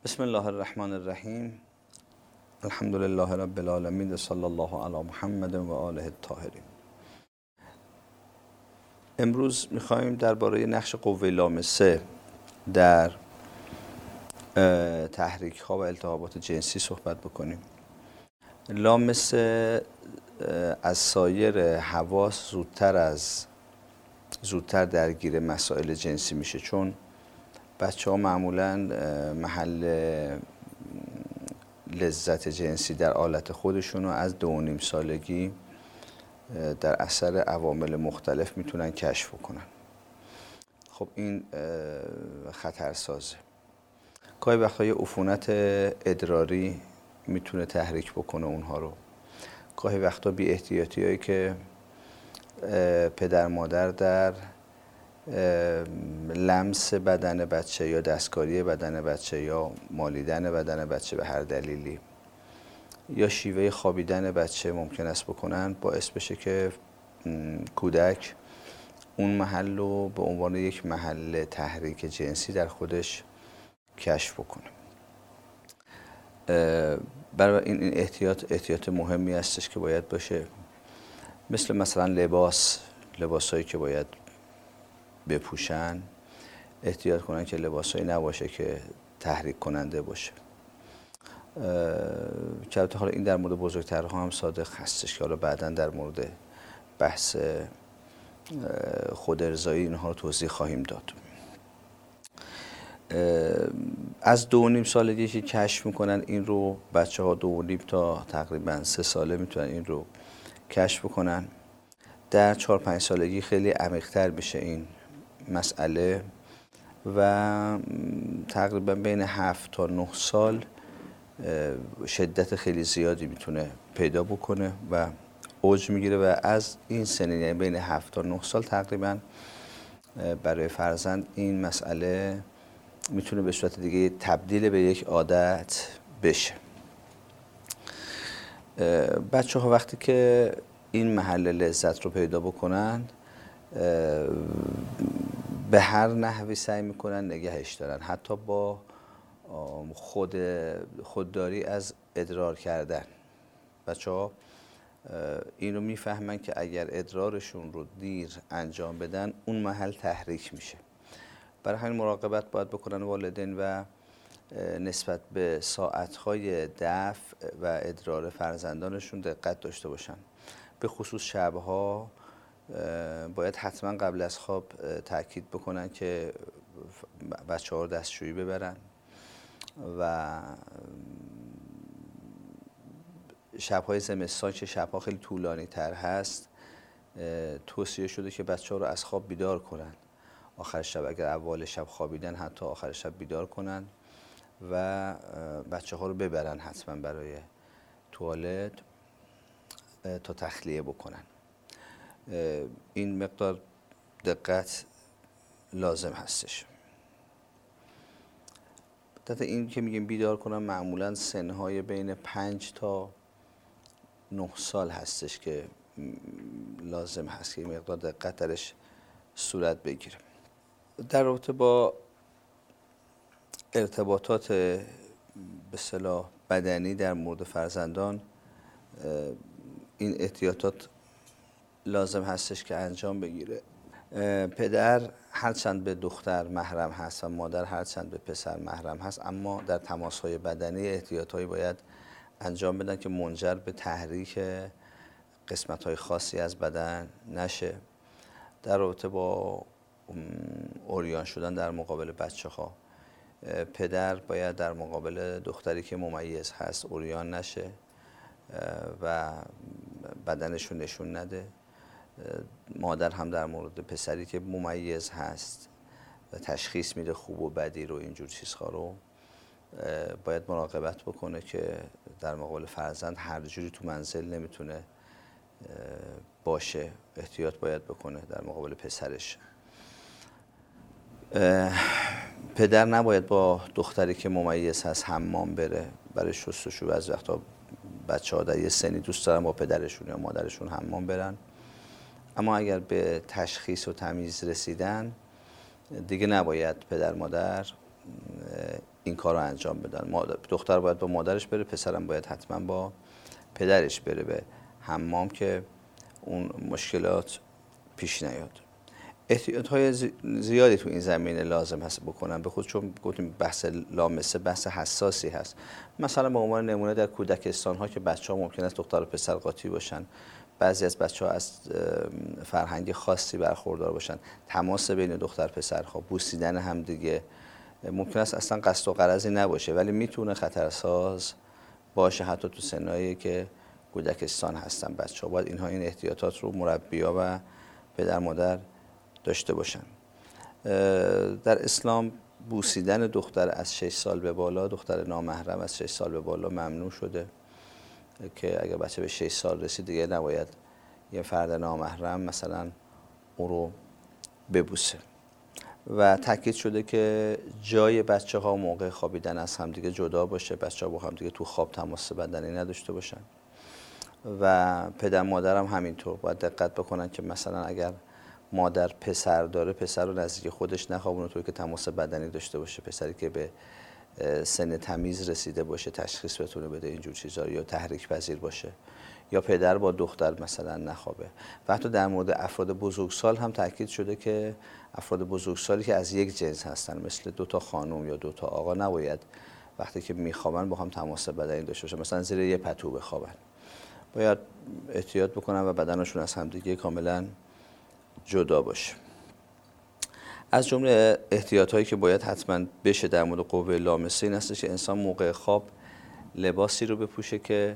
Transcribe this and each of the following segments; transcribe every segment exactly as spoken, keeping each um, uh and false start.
بسم الله الرحمن الرحیم. الحمد لله رب العالمین و صلی الله علی محمد و آله الطاهرین. امروز میخوایم درباره نقش قوه لامسه در تحریک ها و التهابات جنسی صحبت بکنیم. لامسه از سایر حواس زودتر از زودتر درگیر مسائل جنسی میشه، چون بچه ها معمولاً محل لذت جنسی در آلت خودشون رو از دو و نیم سالگی در اثر عوامل مختلف میتونن کشف کنن. خب این خطرسازه. گاهی وقت‌ها عفونت ادراری میتونه تحریک بکنه اونها رو. گاهی وقتا بی احتیاطی هایی که پدر مادر در لمس بدن بچه یا دستکاری بدن بچه یا مالیدن بدن بچه به هر دلیلی یا شیوه خوابیدن بچه ممکن است بکنن، باعث بشه که کودک اون محل رو به عنوان یک محل تحریک جنسی در خودش کشف بکنه. برای این این احتیاط احتیاط مهمی هستش که باید باشه، مثل مثلا لباس لباسایی که باید بپوشن، احتیاط کنن که لباسایی نباشه که تحریک کننده باشه. که حالا این در مورد بزرگترها هم صادق هستش که حالا بعداً در مورد بحث خود ارضایی اینها رو توضیح خواهیم داد. از دو و نیم سالگی که کشف میکنن این رو، بچه ها دو و نیم تا تقریبا سه ساله میتونن این رو کشف کنن. در چهار پنج سالگی خیلی عمیق‌تر میشه این مسئله و تقریبا بین هفت تا نه سال شدت خیلی زیادی میتونه پیدا بکنه و اوج میگیره و از این سنین، یعنی بین هفت تا نه سال تقریبا برای فرزند این مسئله میتونه به صورت دیگه تبدیل به یک عادت بشه. بچه ها وقتی که این محل لذت رو پیدا بکنن به هر نحوی سعی میکنن نگهش دارن، حتی با خود خودداری از ادرار کردن. بچه ها این رو میفهمن که اگر ادرارشون رو دیر انجام بدن اون محل تحریک میشه. برای همین مراقبت باید بکنن والدین و نسبت به ساعتهای دفع و ادرار فرزندانشون دقت داشته باشن. به خصوص شبها باید حتما قبل از خواب تاکید بکنن که بچه ها رو دستشویی ببرن و شبهای زمستان که شبها خیلی طولانی تر هست توصیه شده که بچه ها رو از خواب بیدار کنن. آخر شب اگر اول شب خوابیدن حتی آخر شب بیدار کنن و بچه ها رو ببرن حتما برای توالت تا تخلیه بکنن. این مقدار دقت لازم هستش. البته این که میگیم بیدار کنن معمولا سنهای بین پنج تا نه سال هستش که لازم هست که مقدار دقت درش صورت بگیره. در رابطه با ارتباطات به اصطلاح بدنی در مورد فرزندان این احتیاطات لازم هستش که انجام بگیره. پدر هرچند به دختر محرم هست و مادر هرچند به پسر محرم هست، اما در تماس‌های بدنی احتیاطایی باید انجام بدن که منجر به تحریک قسمت‌های خاصی از بدن نشه. در رابطه با عریان شدن در مقابل بچه‌ها، پدر باید در مقابل دختری که ممیز هست عریان نشه و بدنشون نشون نده. مادر هم در مورد پسری که ممیز هست و تشخیص میده خوب و بدی رو، اینجور چیزها رو باید مراقبت بکنه که در مقابل فرزند هر جوری تو منزل نمیتونه باشه. احتیاط باید بکنه در مقابل پسرش. پدر نباید با دختری که ممیز هست حمام بره برای شستشو. از وقتا بچه ها در یه سنی دوست دارن با پدرشون یا مادرشون حمام برن، اما اگر به تشخیص و تمیز رسیدن دیگه نباید پدر مادر این کار رو انجام بدن. مادر، دختر باید با مادرش بره، پسرم باید حتما با پدرش بره به حمام که اون مشکلات پیش نیاد. احتیاط‌های زیادی تو این زمینه لازم هست بکنن، به خود چون گفتیم بحث لامسه بحث حساسی هست. مثلا به عنوان نمونه در کودکستان‌ها که بچه‌ها ممکن است دختر و پسر قاطی باشن، بعضی از بچه‌ها از فرهنگ خاصی برخوردار باشن، تماس بین دختر پسرها، بوسیدن همدیگه ممکن است اصلا قصد و غرضی نباشه ولی میتونه خطرساز باشه، حتی تو سنایی که کودکستان هستن بچه‌ها. باید اینها این احتیاطات رو مربی‌ها و پدر مادر داشته باشن. در اسلام بوسیدن دختر از شش سال به بالا، دختر نامحرم از شش سال به بالا ممنوع شده که اگر بچه به شش سال رسید دیگه نباید یه فرد نامحرم مثلا او رو ببوسه. و تاکید شده که جای بچه ها موقع خوابیدن از همدیگه جدا باشه، بچه ها با همدیگه تو خواب تماس بدنی نداشته باشن. و پدر مادر هم همینطور باید دقت بکنن که مثلا اگر مادر پسر داره، پسر رو نزدیک خودش نخوابونه طوری که تماس بدنی داشته باشه. پسری که به سن تمیز رسیده باشه، تشخیص بتونه بده اینجور چیزا، یا تحریک پذیر باشه. یا پدر با دختر مثلا نخوابه. و حتی در مورد افراد بزرگسال هم تاکید شده که افراد بزرگسالی که از یک جنس هستن، مثل دو تا خانم یا دو تا آقا، نباید وقتی که میخوابن با هم تماس بدنی داشته باشن، مثلا زیر یه پتو بخوابن. باید احتیاط بکنن و بدنشون از همدیگه کاملا جدا باشه. از جمله احتیاطایی که باید حتما بشه در مورد قوه لامسه این هستش که انسان موقع خواب لباسی رو بپوشه که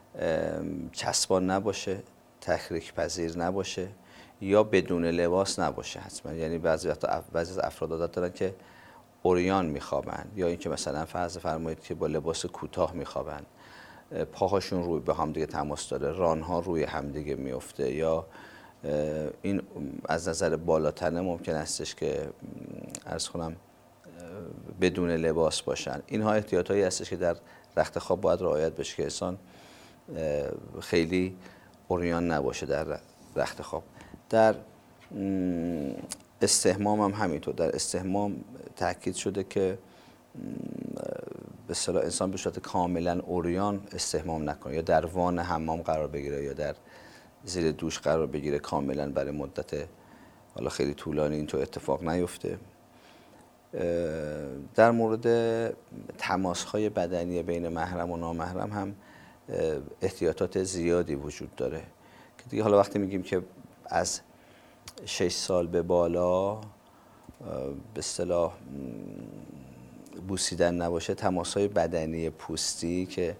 چسبان نباشه، تحریک پذیر نباشه یا بدون لباس نباشه حتما. یعنی بعضی وقتا بعضی از افراد عادت دارن که عریان میخوابن، یا اینکه مثلا فرض فرمایید که با لباس کوتاه میخوابن، پاهاشون روی به هم دیگه تماس داره، رانها روی هم دیگه میفته، یا این از نظر بالاتنه ممکن استش که عرض کنم بدون لباس باشن. اینها احتیاطایی هستش که در رخت خواب باید رعایت بشه که انسان خیلی عریان نباشه در رخت خواب. در استحمام هم همینطور. در استحمام تاکید شده که به اصطلاح انسان به صورت کاملا عریان استحمام نکنه، یا در وان حمام قرار بگیره یا در زیر دوش قرار بگیره کاملا برای مدت حالا خیلی طولانی اینطور اتفاق نیفته. در مورد تماس‌های بدنی بین محرم و نامحرم هم احتیاطات زیادی وجود داره که دیگه حالا وقتی میگیم که از شش سال به بالا به اصطلاح بوسیدن نباشه، تماس‌های بدنی پوستی که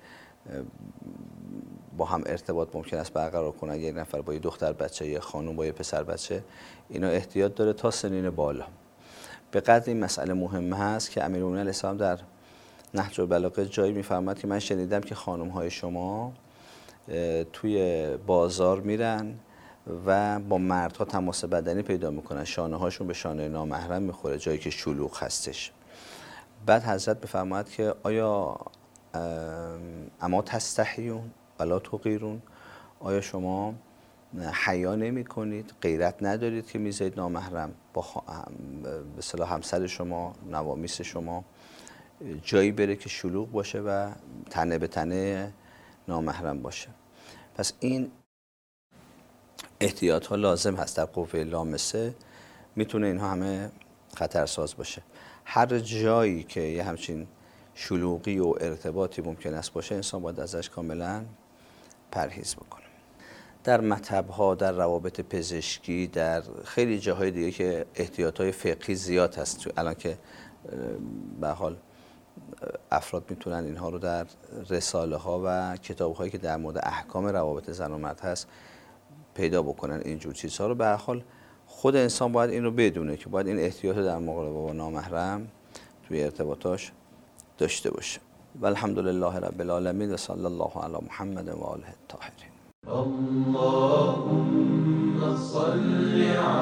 با هم ارتباط ممکن است برقرار کنن، یک نفر با یه دختر بچه، یه خانم با یه پسر بچه، اینا احتیاط داره تا سنین بالا. به قدر این مسئله مهم هست که امیرالمومنین علیه السلام در نهج البلاغه جایی میفرماد که من شنیدم که خانم‌های شما توی بازار میرن و با مردها تماس بدنی پیدا میکنن، شانه هاشون به شانه نامحرم میخوره جایی که شلوغ هستش. بعد حضرت بفرماد که آیا اما تستحیون ولا تغیرون، آیا شما حیا نمی کنید، غیرت ندارید که میذارید نامحرم با به اصطلاح همسر شما، نوامیس شما جایی بره که شلوغ باشه و تنه به تنه نامحرم باشه؟ پس این احتیاط ها لازم هست. در قوه لامسه میتونه اینها همه خطرساز باشه. هر جایی که یه همچین شلوغی و ارتباطی ممکن است باشه انسان باید ازش کاملا پرهیز بکنه. در مطب‌ها، در روابط پزشکی، در خیلی جاهای دیگه که احتیاط‌های فقهی زیاد هست، الان که به حال افراد میتونن اینها رو در رساله ها و کتاب هایی که در مورد احکام روابط زن و مرد هست پیدا بکنن. اینجور چیزها رو به هر حال خود انسان باید این رو بدونه که باید این احتیاط در مقابله با نامحرم توی ارتباطاش داشته باشه. و الحمدلله رب العالمین و صلی الله علی محمد و آله الطاهرین. اللهم صل